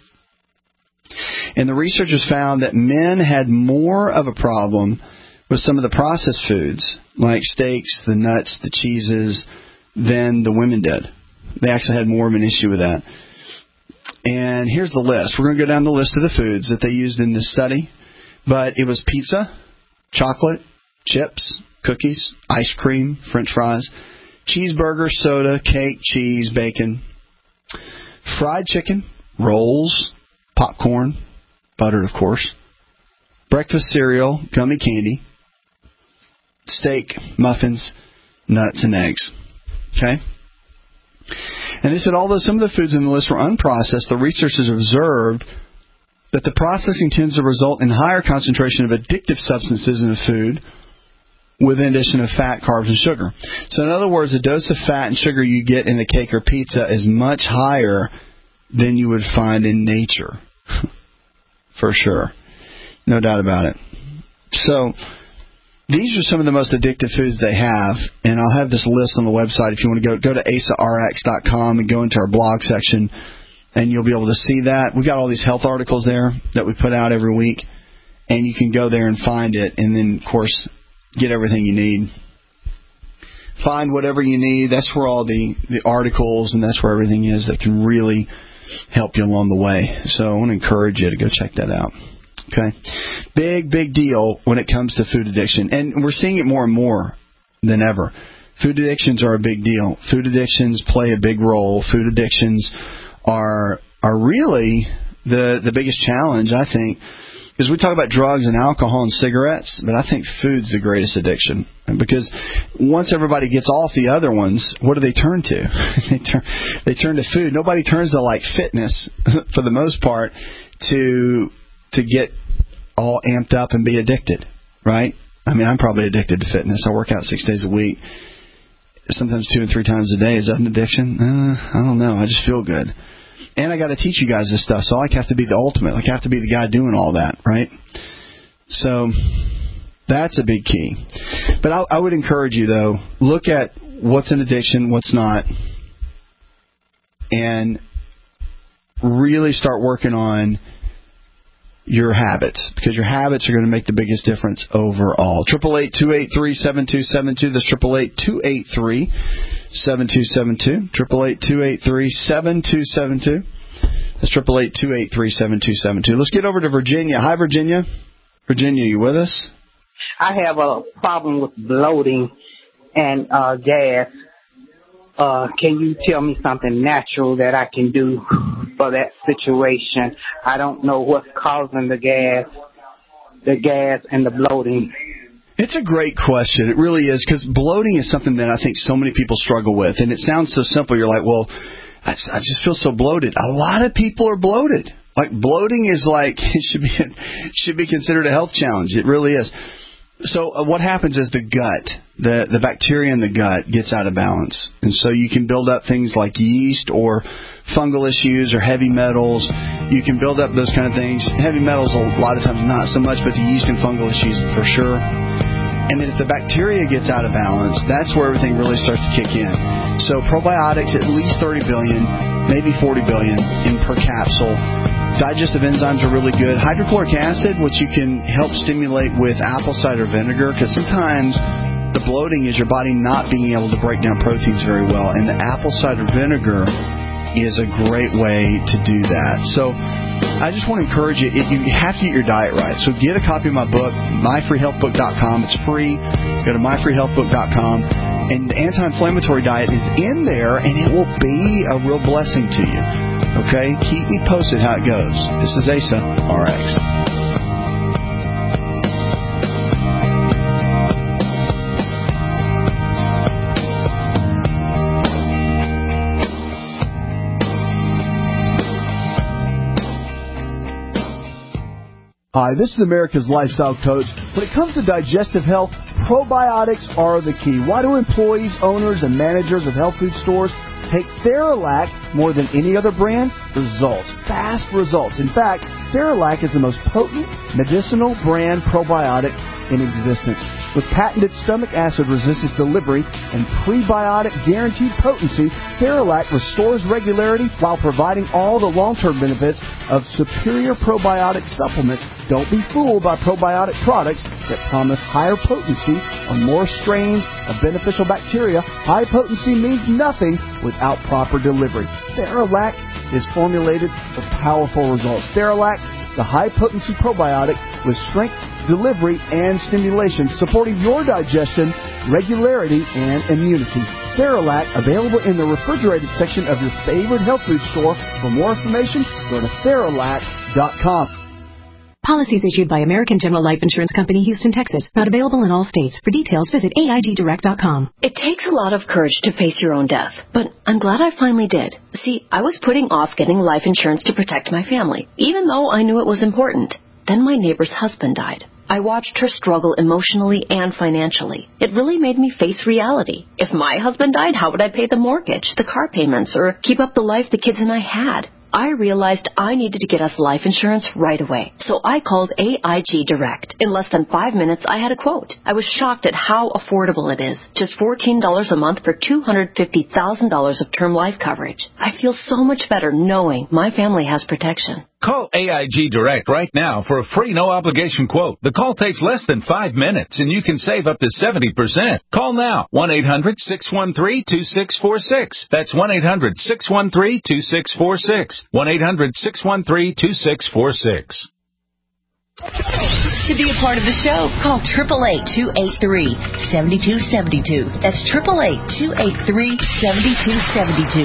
And the researchers found that men had more of a problem with some of the processed foods, like steaks, the nuts, the cheeses, than the women did. They actually had more of an issue with that. And here's the list. We're going to go down the list of the foods that they used in this study. But it was pizza, chocolate, chips, cookies, ice cream, French fries, cheeseburger, soda, cake, cheese, bacon, fried chicken, rolls, popcorn, buttered, of course, breakfast cereal, gummy candy, steak, muffins, nuts, and eggs. Okay? And they said although some of the foods in the list were unprocessed, the researchers observed that the processing tends to result in higher concentration of addictive substances in a food with the addition of fat, carbs, and sugar. So in other words, the dose of fat and sugar you get in a cake or pizza is much higher than you would find in nature. For sure. No doubt about it. So these are some of the most addictive foods they have, and I'll have this list on the website. If you want to go, go to asa r x dot com and go into our blog section, and you'll be able to see that. We've got all these health articles there that we put out every week, and you can go there and find it, and then, of course, get everything you need. Find whatever you need. That's where all the, the articles and that's where everything is that can really help you along the way. So I want to encourage you to go check that out. Okay? Big, big deal when it comes to food addiction. And we're seeing it more and more than ever. Food addictions are a big deal. Food addictions play a big role. Food addictions are are really the, the biggest challenge, I think. Because we talk about drugs and alcohol and cigarettes, but I think food's the greatest addiction. Because once everybody gets off the other ones, what do they turn to? they turn they turn to food. Nobody turns to like fitness, for the most part, to to get all amped up and be addicted, right? I mean, I'm probably addicted to fitness. I work out six days a week, sometimes two and three times a day. Is that an addiction? Uh, I don't know. I just feel good. And I got to teach you guys this stuff, so I have to be the ultimate. Like I have to be the guy doing all that, right? So that's a big key. But I, I would encourage you, though, look at what's an addiction, what's not, and really start working on your habits, because your habits are going to make the biggest difference overall. Triple eight two eight three seven two seven two. That's triple eight two eight three seven two seven two. Triple eight two eight three seven two seven two. That's triple eight two eight three seven two seven two. Let's get over to Virginia. Hi, Virginia. Virginia, you with us? I have a problem with bloating and uh, gas. Uh, can you tell me something natural that I can do for that situation? I don't know what's causing the gas, the gas and the bloating. It's a great question. It really is, because bloating is something that I think so many people struggle with. And it sounds so simple. You're like, well, I just, I just feel so bloated. A lot of people are bloated. Like bloating is like, it should be, it should be considered a health challenge. It really is. So uh, what happens is the gut, the, the bacteria in the gut gets out of balance. And so you can build up things like yeast or fungal issues or heavy metals. You can build up those kind of things. Heavy metals a lot of times not so much, but the yeast and fungal issues for sure. And then if the bacteria gets out of balance, that's where everything really starts to kick in. So probiotics, at least thirty billion, maybe forty billion in per capsule. Digestive enzymes are really good. Hydrochloric acid, which you can help stimulate with apple cider vinegar, because sometimes the bloating is your body not being able to break down proteins very well, and the apple cider vinegar is a great way to do that. So I just want to encourage you, it, you have to get your diet right. So get a copy of my book, my free health book dot com. It's free. Go to my free health book dot com. And the anti-inflammatory diet is in there, and it will be a real blessing to you. Okay? Keep me posted how it goes. This is Asa, R X. Hi, this is America's Lifestyle Coach. When it comes to digestive health, probiotics are the key. Why do employees, owners, and managers of health food stores take Theralac more than any other brand? Results. Fast results. In fact, Theralac is the most potent medicinal brand probiotic in existence. With patented stomach acid resistance delivery and prebiotic guaranteed potency, Theralac restores regularity while providing all the long-term benefits of superior probiotic supplements. Don't be fooled by probiotic products that promise higher potency or more strains of beneficial bacteria. High potency means nothing without proper delivery. Theralac is formulated for powerful results. Theralac, the high-potency probiotic with strength, delivery, and stimulation, supporting your digestion, regularity, and immunity. Theralac, available in the refrigerated section of your favorite health food store. For more information, go to Theralac dot com. Policies issued by American General Life Insurance Company, Houston, Texas. Not available in all states. For details, visit A I G direct dot com. It takes a lot of courage to face your own death, but I'm glad I finally did. See, I was putting off getting life insurance to protect my family, even though I knew it was important. Then my neighbor's husband died. I watched her struggle emotionally and financially. It really made me face reality. If my husband died, how would I pay the mortgage, the car payments, or keep up the life the kids and I had? I realized I needed to get us life insurance right away. So I called A I G Direct. In less than five minutes, I had a quote. I was shocked at how affordable it is. Just fourteen dollars a month for two hundred fifty thousand dollars of term life coverage. I feel so much better knowing my family has protection. Call A I G Direct right now for a free no-obligation quote. The call takes less than five minutes, and you can save up to seventy percent. Call now, one eight hundred six one three two six four six. That's one eight hundred six one three two six four six. one eight hundred six one three two six four six. To be a part of the show, call eight eight eight, two eight three, seven two seven two. That's eight eight eight, two eight three, seven two seven two.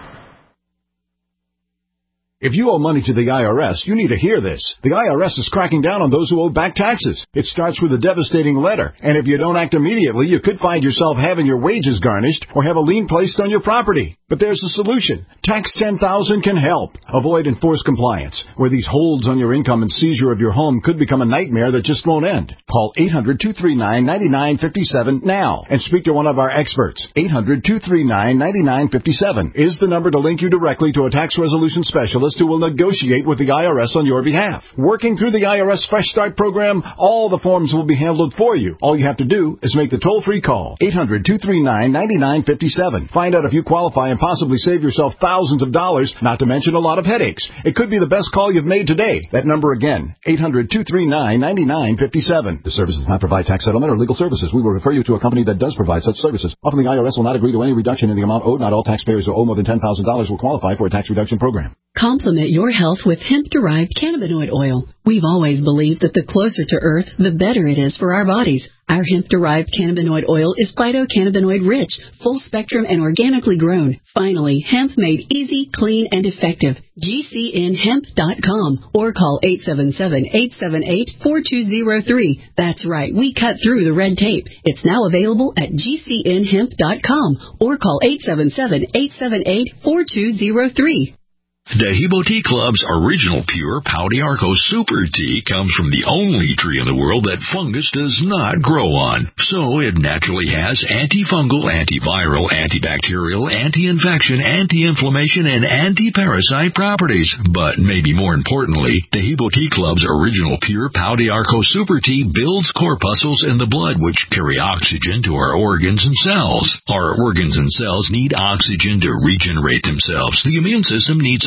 If you owe money to the I R S, you need to hear this. The I R S is cracking down on those who owe back taxes. It starts with a devastating letter, and if you don't act immediately, you could find yourself having your wages garnished or have a lien placed on your property. But there's a solution. Tax ten thousand can help. Avoid enforced compliance, where these holds on your income and seizure of your home could become a nightmare that just won't end. Call eight hundred two three nine nine nine five seven now and speak to one of our experts. eight hundred two three nine nine nine five seven is the number to link you directly to a tax resolution specialist who will negotiate with the I R S on your behalf. Working through the I R S Fresh Start program, all the forms will be handled for you. All you have to do is make the toll-free call. eight hundred two three nine nine nine five seven. Find out if you qualify and possibly save yourself thousands of dollars, not to mention a lot of headaches. It could be the best call you've made today. That number again, eight hundred two three nine nine nine five seven. The service does not provide tax settlement or legal services. We will refer you to a company that does provide such services. Often the I R S will not agree to any reduction in the amount owed. Not all taxpayers who owe more than ten thousand dollars will qualify for a tax reduction program. Complement your health with hemp-derived cannabinoid oil. We've always believed that the closer to Earth, the better it is for our bodies. Our hemp-derived cannabinoid oil is phytocannabinoid-rich, full-spectrum, and organically grown. Finally, hemp made easy, clean, and effective. G C N hemp dot com or call eight seven seven, eight seven eight, four two zero three. That's right, we cut through the red tape. It's now available at G C N hemp dot com or call eight seven seven, eight seven eight, four two zero three. Dehibo Tea Club's original pure Pau d'Arco Super Tea comes from the only tree in the world that fungus does not grow on. So it naturally has antifungal, antiviral, antibacterial, anti-infection, anti-inflammation, and anti-parasite properties. But maybe more importantly, Dehibo Tea Club's original pure Pau d'Arco Super Tea builds corpuscles in the blood which carry oxygen to our organs and cells. Our organs and cells need oxygen to regenerate themselves. The immune system needs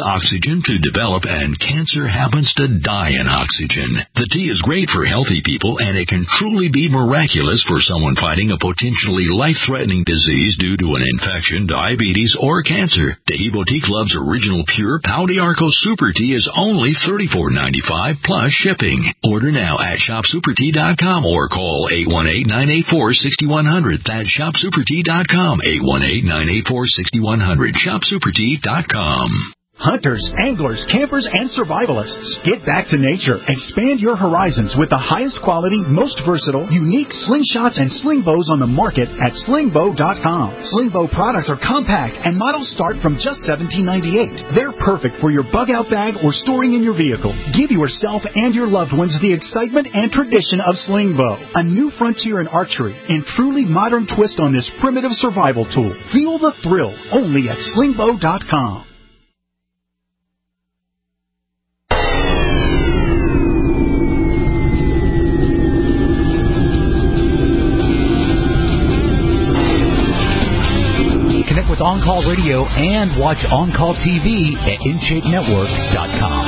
oxygen to develop, and cancer happens to die in oxygen. The tea is great for healthy people, and it can truly be miraculous for someone fighting a potentially life-threatening disease due to an infection, diabetes, or cancer. Taheebo Tea Club's original pure Pau d'Arco Super Tea is only thirty-four ninety-five plus shipping. Order now at shop super tea dot com or call eight one eight, nine eight four, six one zero zero. That's shop super tea dot com, eight one eight, nine eight four, six one zero zero. shop super tea dot com. Hunters, anglers, campers, and survivalists, get back to nature. Expand your horizons with the highest quality, most versatile, unique slingshots and sling bows on the market at sling bow dot com. Sling bow products are compact and models start from just seventeen ninety-eight. They're perfect for your bug out bag or storing in your vehicle. Give yourself and your loved ones the excitement and tradition of sling bow, a new frontier in archery and truly modern twist on this primitive survival tool. Feel the thrill only at sling bow dot com. Connect with On Call Radio and watch On Call T V at in shape network dot com.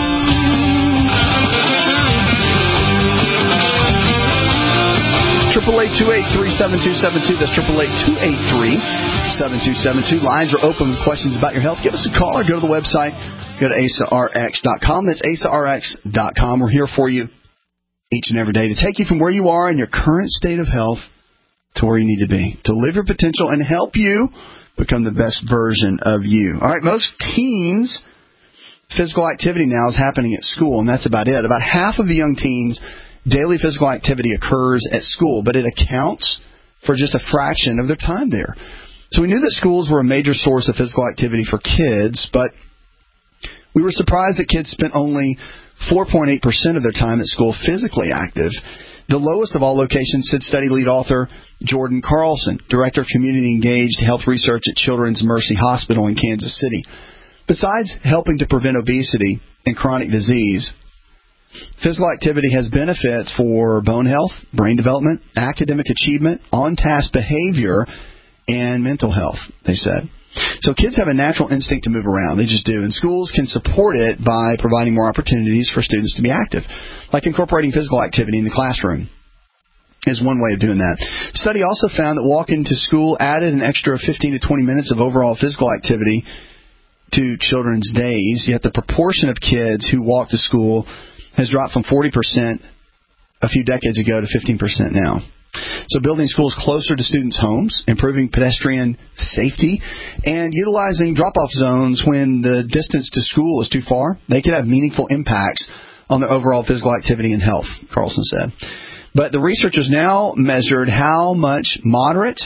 Triple eight two eight three seven two seven two. That's triple eight two eight three seven two seven two. Lines are open with questions about your health. Give us a call or go to the website. Go to A S A R X dot com. That's A S A R X dot com. We're here for you each and every day to take you from where you are in your current state of health to where you need to be, to live your potential and help you become the best version of you. All right, most teens' physical activity now is happening at school, and that's about it. About half of the young teens' daily physical activity occurs at school, but it accounts for just a fraction of their time there. So we knew that schools were a major source of physical activity for kids, but we were surprised that kids spent only four point eight percent of their time at school physically active. The lowest of all locations, said study lead author Jordan Carlson, Director of Community Engaged Health Research at Children's Mercy Hospital in Kansas City. Besides helping to prevent obesity and chronic disease, physical activity has benefits for bone health, brain development, academic achievement, on-task behavior, and mental health, they said. So kids have a natural instinct to move around. They just do. And schools can support it by providing more opportunities for students to be active, like incorporating physical activity in the classroom is one way of doing that. The study also found that walking to school added an extra fifteen to twenty minutes of overall physical activity to children's days, yet the proportion of kids who walk to school has dropped from forty percent a few decades ago to fifteen percent now. So building schools closer to students' homes, improving pedestrian safety, and utilizing drop-off zones when the distance to school is too far, they could have meaningful impacts on their overall physical activity and health, Carlson said. But the researchers now measured how much moderate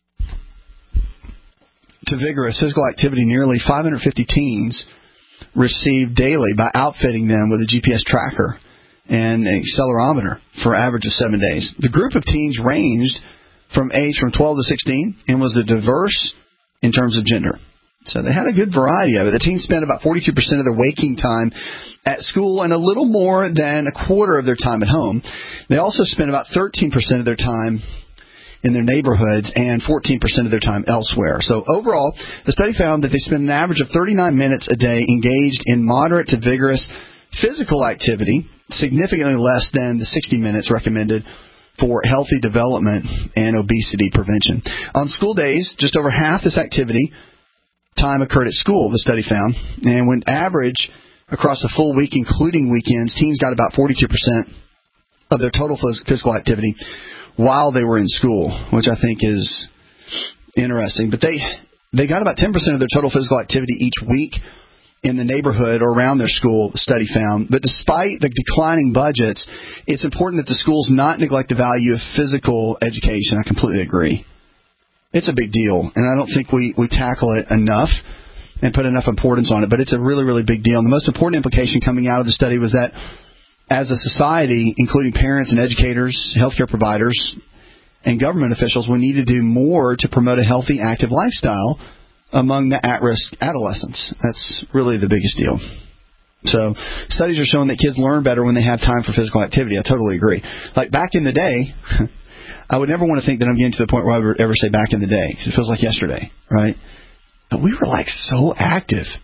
to vigorous physical activity nearly five hundred fifty teens received daily by outfitting them with a G P S tracker and an accelerometer for an average of seven days. The group of teens ranged from age from twelve to sixteen and was a diverse in terms of gender. So they had a good variety of it. The teens spent about forty-two percent of their waking time at school and a little more than a quarter of their time at home. They also spent about thirteen percent of their time in their neighborhoods and fourteen percent of their time elsewhere. So overall, the study found that they spent an average of thirty-nine minutes a day engaged in moderate to vigorous physical activity, significantly less than the sixty minutes recommended for healthy development and obesity prevention. On school days, just over half this activity time occurred at school, the study found. And when average across the full week, including weekends, teens got about forty-two percent of their total physical activity while they were in school, which I think is interesting. But they they got about ten percent of their total physical activity each week in the neighborhood or around their school, the study found. But despite the declining budgets, it's important that the schools not neglect the value of physical education. I completely agree. It's a big deal, and I don't think we, we tackle it enough and put enough importance on it, but it's a really, really big deal. And the most important implication coming out of the study was that as a society, including parents and educators, healthcare providers, and government officials, we need to do more to promote a healthy, active lifestyle among the at-risk adolescents. That's really the biggest deal. So studies are showing that kids learn better when they have time for physical activity. I totally agree. Like back in the day, I would never want to think that I'm getting to the point where I would ever say back in the day, because it feels like yesterday, right? But we were like so active.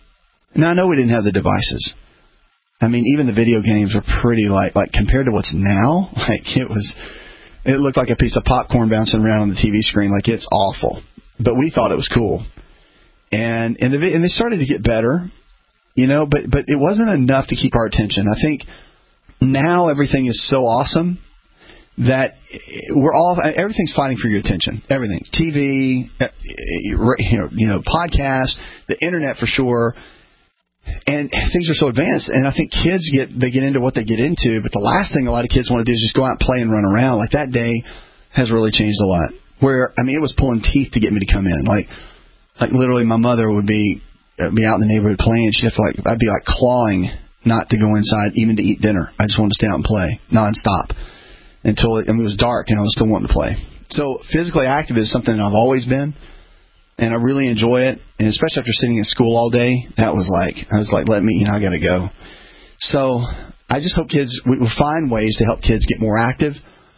Now, I know we didn't have the devices. I mean, even the video games were pretty like, like compared to what's now, like it was, it looked like a piece of popcorn bouncing around on the T V screen. Like, it's awful. But we thought it was cool. And, and, the, and they started to get better, you know, but, but it wasn't enough to keep our attention. I think now everything is so awesome that we're all, everything's fighting for your attention. Everything. T V, you know, you know, podcasts, the internet for sure. And things are so advanced, and I think kids get they get into what they get into, but the last thing a lot of kids want to do is just go out and play and run around. Like, that day has really changed a lot. Where, I mean, it was pulling teeth to get me to come in. Like, like literally my mother would be uh, be out in the neighborhood playing. She'd have to, like, I'd be like clawing not to go inside even to eat dinner. I just wanted to stay out and play nonstop until it, I mean, it was dark and I was still wanting to play. So physically active is something that I've always been. And I really enjoy it, and especially after sitting in school all day, that was like, I was like, let me, you know, I got to go. So I just hope kids, we will find ways to help kids get more active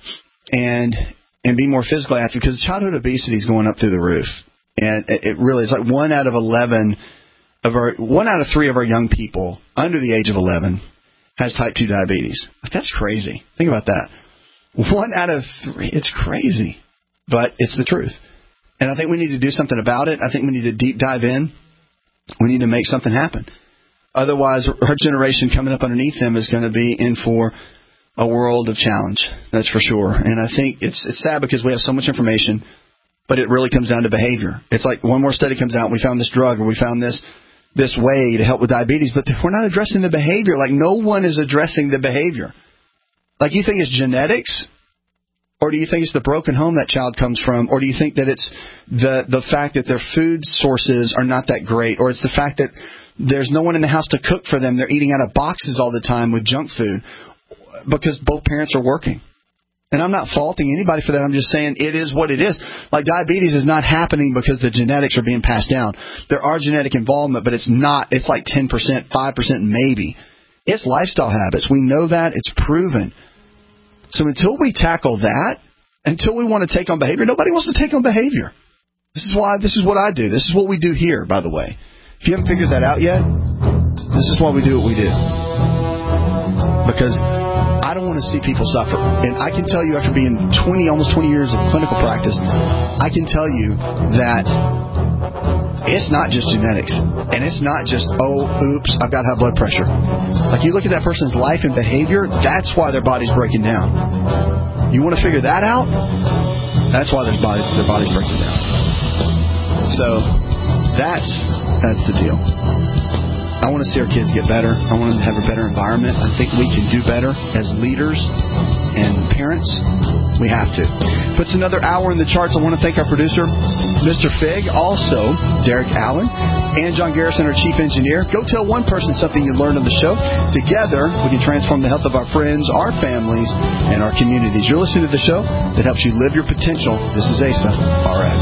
and and be more physically active, because childhood obesity is going up through the roof. And it, it really is like one out of eleven of our, one out of three of our young people under the age of eleven has type two diabetes. That's crazy. Think about that. One out of three. It's crazy, but it's the truth. And I think we need to do something about it. I think we need to deep dive in. We need to make something happen. Otherwise, our generation coming up underneath them is going to be in for a world of challenge. That's for sure. And I think it's it's sad because we have so much information, but it really comes down to behavior. It's like one more study comes out, and we found this drug, or we found this this way to help with diabetes, but we're not addressing the behavior. Like, no one is addressing the behavior. Like, you think it's genetics? Or do you think it's the broken home that child comes from? Or do you think that it's the the fact that their food sources are not that great? Or it's the fact that there's no one in the house to cook for them. They're eating out of boxes all the time with junk food because both parents are working. And I'm not faulting anybody for that. I'm just saying it is what it is. Like, diabetes is not happening because the genetics are being passed down. There are genetic involvement, but it's not. It's like ten percent, five percent maybe. It's lifestyle habits. We know that. It's proven. So until we tackle that, until we want to take on behavior, nobody wants to take on behavior. This is why, this is what I do. This is what we do here, by the way. If you haven't figured that out yet, this is why we do what we do. Because I don't want to see people suffer. And I can tell you, after being twenty, almost twenty years of clinical practice, I can tell you that it's not just genetics. And it's not just, oh, oops, I've got high blood pressure. Like, you look at that person's life and behavior, that's why their body's breaking down. You want to figure that out? That's why their, body, their body's breaking down. So that's that's the deal. I want to see our kids get better. I want them to have a better environment. I think we can do better as leaders and parents. We have to. Puts another hour in the charts. I want to thank our producer, Mister Fig, also Derek Allen, and John Garrison, our chief engineer. Go tell one person something you learned on the show. Together, we can transform the health of our friends, our families, and our communities. You're listening to the show that helps you live your potential. This is A S A R X.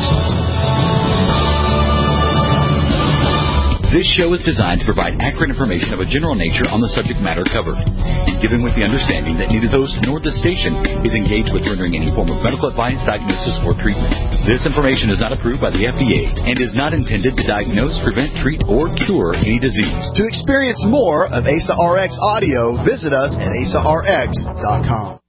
This show is designed to provide accurate information of a general nature on the subject matter covered, and given with the understanding that neither host nor the station is engaged with rendering any form of medical advice, diagnosis, or treatment. This information is not approved by the F D A and is not intended to diagnose, prevent, treat, or cure any disease. To experience more of A S A R X audio, visit us at A S A R X dot com.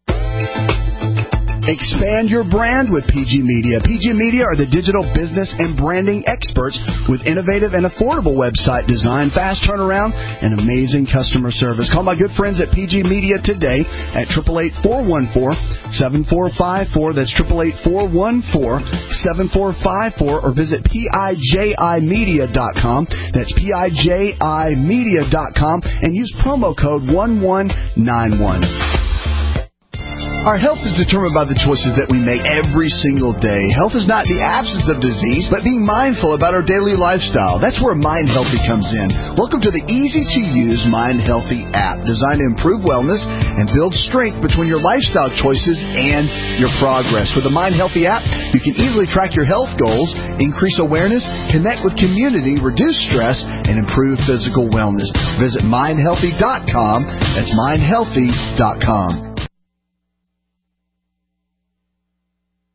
Expand your brand with P G Media. P G Media are the digital business and branding experts with innovative and affordable website design, fast turnaround, and amazing customer service. Call my good friends at P G Media today at eight eight eight, four one four, seven four five four. That's eight eight eight, four one four, seven four five four, or visit P I J I media dot com. That's P I J I media dot com, and use promo code one one nine one. Our health is determined by the choices that we make every single day. Health is not the absence of disease, but being mindful about our daily lifestyle. That's where Mind Healthy comes in. Welcome to the easy-to-use Mind Healthy app, designed to improve wellness and build strength between your lifestyle choices and your progress. With the Mind Healthy app, you can easily track your health goals, increase awareness, connect with community, reduce stress, and improve physical wellness. Visit mind healthy dot com. That's mind healthy dot com.